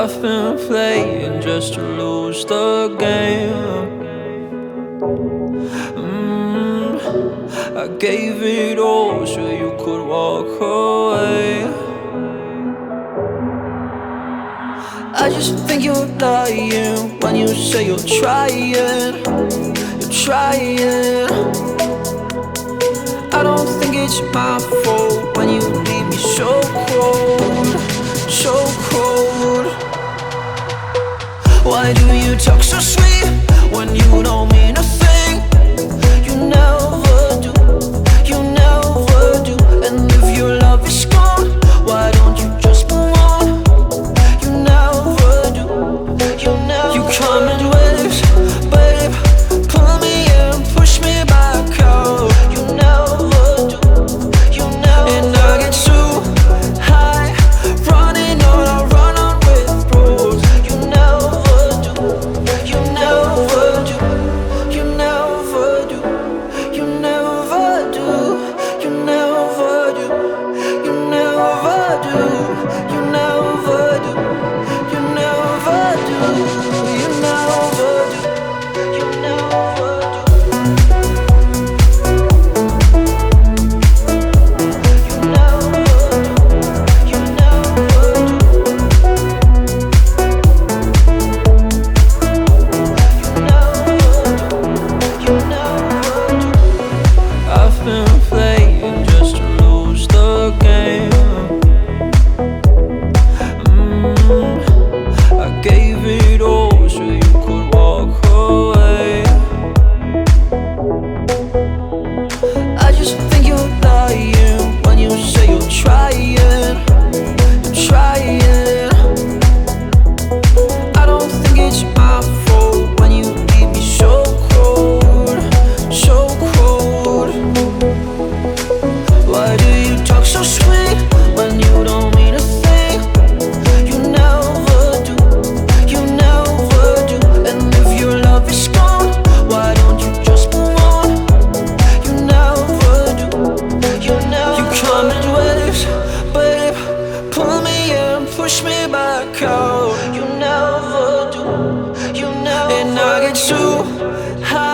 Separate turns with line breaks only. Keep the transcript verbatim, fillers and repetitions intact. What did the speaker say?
I've been playing just to lose the game. mm, I gave it all so you could walk away. I just think you're lying when you say you're trying. You're trying. I don't think it's my fault when you leave me so cold, so cold. Why do you talk so sweet when you don't mean a thing? You never do, you never do. And if your love is gone, why don't you just move on? You never do, you never. You come in waves, babe, pull me in, push me back out. You never do, you never. And I get too high, running on, I run on with bros. You never do, you never do, you never do, you never do, you never do, you never do, you never do, you never do, you never do, you never do. I've been playing just to lose the game. mm, I gave it all so you could walk away. I just think you're lying when you say you're trying. You're trying. I don't think it's my fault when you leave me so cold, so cold. Why do you talk so sweet when you don't mean a thing? You never do, you never do. And if your love is gone, why don't you just move on? You never do, you never. You come in waves, babe, pull me in, push me back out. You never do, you never. And I get too high,